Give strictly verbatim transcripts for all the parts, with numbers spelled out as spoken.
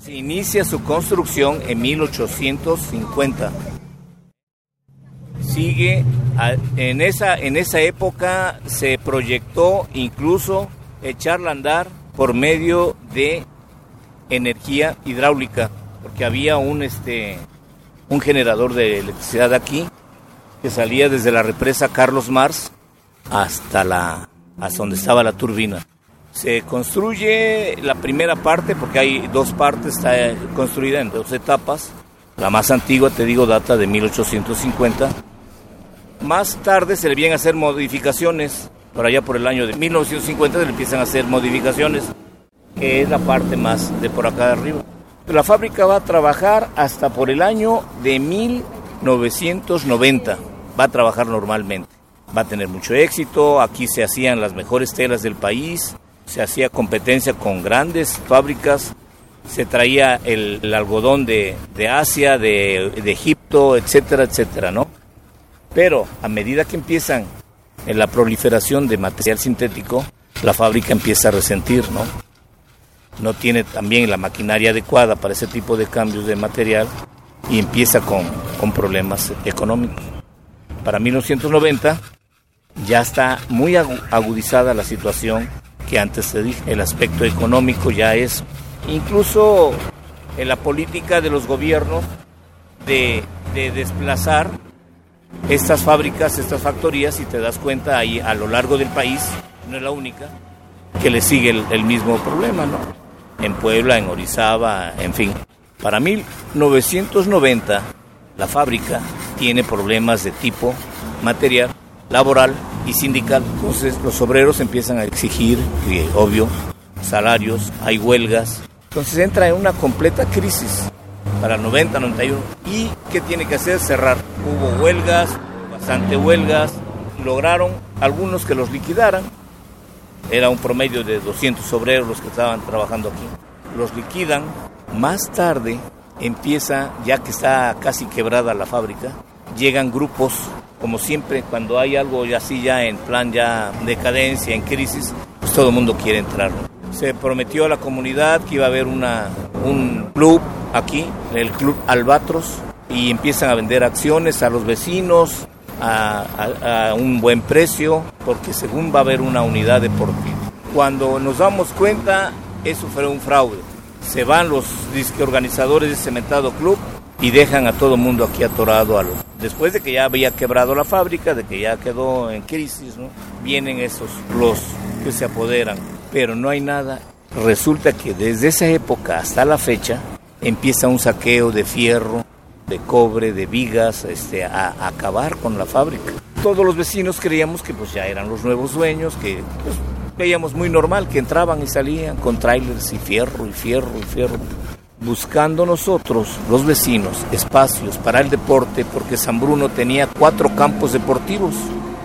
Se inicia su construcción en mil ochocientos cincuenta. Sigue, a, en, esa, en esa época se proyectó incluso echarla a andar por medio de energía hidráulica, porque había un, este, un generador de electricidad aquí que salía desde la represa Carlos Marx hasta, la, hasta donde estaba la turbina. Se construye la primera parte, porque hay dos partes, está construida en dos etapas. La más antigua, te digo, data de mil ochocientos cincuenta. Más tarde se le vienen a hacer modificaciones, por allá por el año de mil novecientos cincuenta se le empiezan a hacer modificaciones, que es la parte más de por acá de arriba. La fábrica va a trabajar hasta por el año de mil novecientos noventa, va a trabajar normalmente. Va a tener mucho éxito, aquí se hacían las mejores telas del país, se hacía competencia con grandes fábricas, se traía el, el algodón de, de Asia, de, de Egipto, etcétera, etcétera, ¿no? Pero a medida que empiezan en la proliferación de material sintético, la fábrica empieza a resentir, ¿no? No tiene también la maquinaria adecuada para ese tipo de cambios de material y empieza con, con problemas económicos. Para mil novecientos noventa ya está muy agudizada la situación que antes te dije. El aspecto económico ya es, incluso en la política de los gobiernos, de, de desplazar estas fábricas, estas factorías, y te das cuenta ahí a lo largo del país, no es la única, que le sigue el, el mismo problema, ¿no? En Puebla, en Orizaba, en fin. Para mil novecientos noventa, la fábrica tiene problemas de tipo material, laboral y sindical. Entonces los obreros empiezan a exigir, eh, obvio, salarios, hay huelgas. Entonces entra en una completa crisis para el noventa, noventa y uno. ¿Y qué tiene que hacer? Cerrar. Hubo huelgas, bastante huelgas. Lograron algunos que los liquidaran. Era un promedio de doscientos obreros los que estaban trabajando aquí. Los liquidan. Más tarde empieza, ya que está casi quebrada la fábrica, llegan grupos, como siempre, cuando hay algo así ya en plan ya decadencia, en crisis, pues todo el mundo quiere entrar. Se prometió a la comunidad que iba a haber una, un club aquí, el Club Albatros, y empiezan a vender acciones a los vecinos a, a, a un buen precio, porque según va a haber una unidad deportiva. Cuando nos damos cuenta, eso fue un fraude. Se van los disque organizadores de ese mentado club y dejan a todo el mundo aquí atorado. A lo, después de que ya había quebrado la fábrica, de que ya quedó en crisis, ¿no? Vienen esos, los que se apoderan, pero no hay nada. Resulta que desde esa época hasta la fecha empieza un saqueo de fierro, de cobre, de vigas, este, a, a acabar con la fábrica. Todos los vecinos creíamos que pues ya eran los nuevos dueños, que pues, veíamos muy normal que entraban y salían con trailers y fierro y fierro y fierro. Buscando nosotros, los vecinos, espacios para el deporte, porque San Bruno tenía cuatro campos deportivos.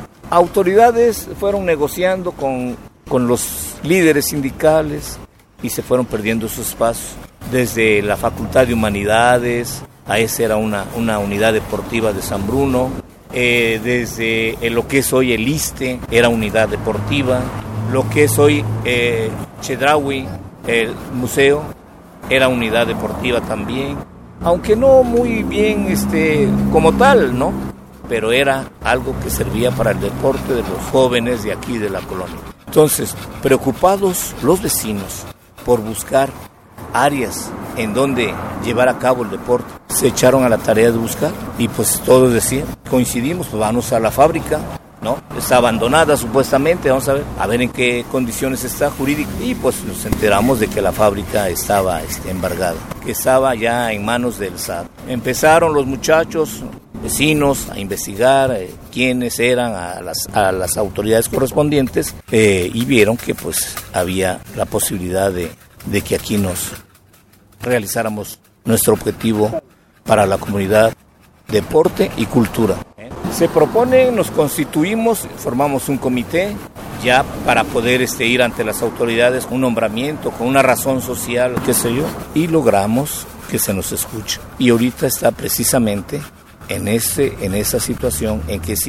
Autoridades fueron negociando con, con los líderes sindicales y se fueron perdiendo sus espacios. Desde la Facultad de Humanidades, a esa era una, una unidad deportiva de San Bruno. Eh, desde eh, lo que es hoy el ISSSTE, era unidad deportiva. Lo que es hoy eh, Chedraui, el museo, era unidad deportiva también, aunque no muy bien este, como tal, ¿no? Pero era algo que servía para el deporte de los jóvenes de aquí de la colonia. Entonces, preocupados los vecinos por buscar áreas en donde llevar a cabo el deporte, se echaron a la tarea de buscar y pues todos decían, coincidimos, pues vamos a la fábrica, ¿no? Está abandonada supuestamente, vamos a ver, a ver en qué condiciones está jurídica. Y pues nos enteramos de que la fábrica estaba este, embargada, que estaba ya en manos del S A T. Empezaron los muchachos, vecinos, a investigar eh, quiénes eran a las, a las autoridades correspondientes eh, y vieron que pues había la posibilidad de, de que aquí nos realizáramos nuestro objetivo para la comunidad, deporte y cultura. Se propone, nos constituimos, formamos un comité ya para poder este, ir ante las autoridades, un nombramiento con una razón social, qué sé yo, y logramos que se nos escuche. Y ahorita está precisamente en, ese, en esa situación en que si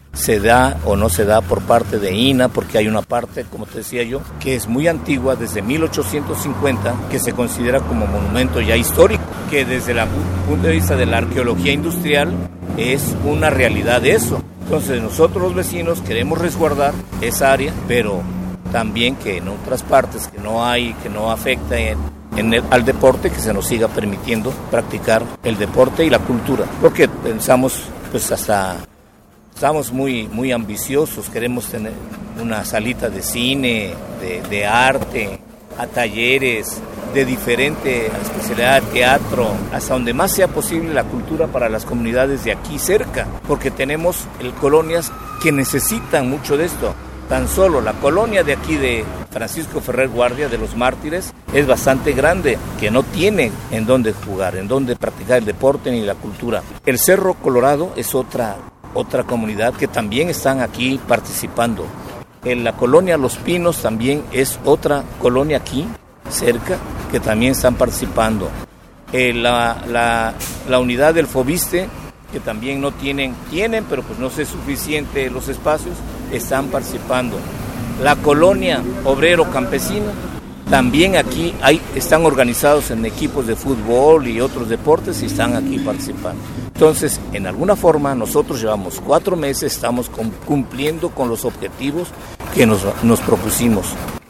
se da o no se da por parte de I N A, porque hay una parte, como te decía yo, que es muy antigua, desde mil ochocientos cincuenta, que se considera como monumento ya histórico, que desde el punto de vista de la arqueología industrial es una realidad eso. Entonces nosotros los vecinos queremos resguardar esa área, pero también que en otras partes que no hay, que no afecta en, en el, al deporte, que se nos siga permitiendo practicar el deporte y la cultura, porque pensamos, pues hasta estamos muy, muy ambiciosos, queremos tener una salita de cine, de, de arte, a talleres de diferente especialidad, teatro, hasta donde más sea posible la cultura para las comunidades de aquí cerca, porque tenemos el, colonias que necesitan mucho de esto. Tan solo la colonia de aquí de Francisco Ferrer Guardia, de los Mártires, es bastante grande, que no tiene en dónde jugar, en dónde practicar el deporte ni la cultura. El Cerro Colorado es otra, otra comunidad que también están aquí participando. En la colonia Los Pinos también es otra colonia aquí, cerca, que también están participando. Eh, la, la, la unidad del Fobiste, que también no tienen, tienen, pero pues no es suficiente los espacios, están participando. La colonia Obrero Campesino, también aquí hay, están organizados en equipos de fútbol y otros deportes y están aquí participando. Entonces, en alguna forma, nosotros llevamos cuatro meses, estamos con, cumpliendo con los objetivos que nos, nos propusimos.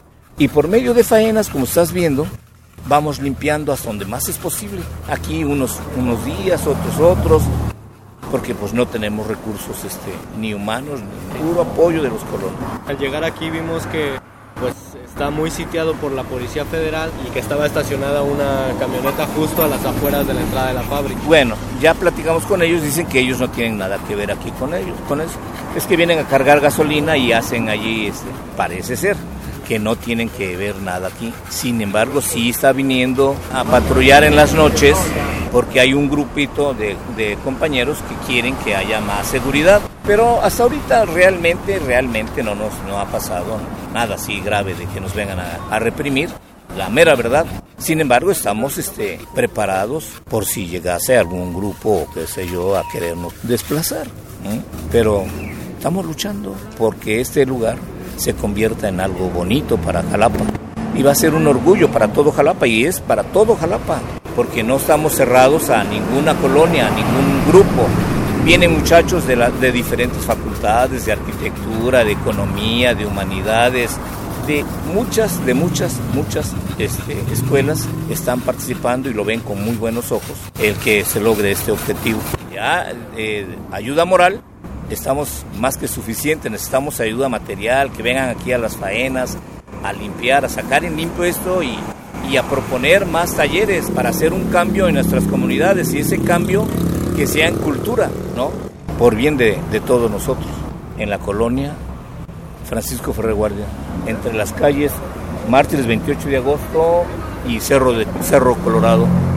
Y por medio de faenas, como estás viendo, vamos limpiando hasta donde más es posible. Aquí unos, unos días, otros otros, porque pues no tenemos recursos este, ni humanos, ni puro apoyo de los colonos. Al llegar aquí vimos que pues está muy sitiado por la Policía Federal y que estaba estacionada una camioneta justo a las afueras de la entrada de la fábrica. Bueno, ya platicamos con ellos, dicen que ellos no tienen nada que ver aquí con ellos, con eso. Es que vienen a cargar gasolina y hacen allí, este, parece ser, que no tienen que ver nada aquí. Sin embargo, sí está viniendo a patrullar en las noches porque hay un grupito de, de compañeros que quieren que haya más seguridad. Pero hasta ahorita realmente, realmente no nos no ha pasado nada así grave de que nos vengan a, a reprimir, la mera verdad. Sin embargo, estamos este, preparados por si llegase algún grupo o qué sé yo a querernos desplazar, ¿eh? Pero estamos luchando porque este lugar se convierta en algo bonito para Jalapa. Y va a ser un orgullo para todo Jalapa, y es para todo Jalapa, porque no estamos cerrados a ninguna colonia, a ningún grupo. Vienen muchachos de, la, de diferentes facultades, de arquitectura, de economía, de humanidades, de muchas, de muchas, muchas este, escuelas están participando y lo ven con muy buenos ojos el que se logre este objetivo. Ya, eh, ayuda moral, estamos más que suficientes, necesitamos ayuda material, que vengan aquí a las faenas, a limpiar, a sacar en limpio esto y, y a proponer más talleres para hacer un cambio en nuestras comunidades, y ese cambio que sea en cultura, ¿no? Por bien de, de todos nosotros. En la colonia Francisco Ferrer Guardia, entre las calles Mártires veintiocho de agosto y Cerro, de, Cerro Colorado.